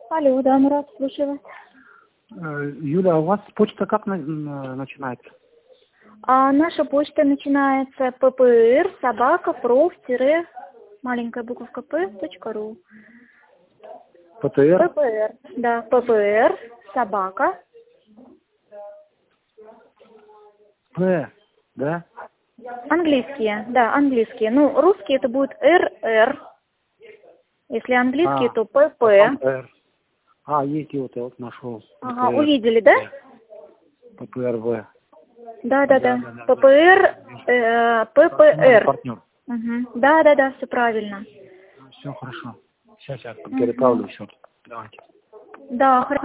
Алло, да, Мурат, слушаю вас. Юля, у вас почта как начинается? Наша почта начинается ppr@prof- маленькая буковка p.ru. ПТР? ppr, да, ppr, собака. П, да? Английские, да, английские. Ну, русские это будет РР. Если английские, то ПП. ППР. Есть, я вот нашел. Ага, увидели, да? ППРВ. Да. ППР, ППР. Партнер. Угу. Да, все правильно. Все хорошо. Сейчас я переправлю все. Давайте. Да, хорошо.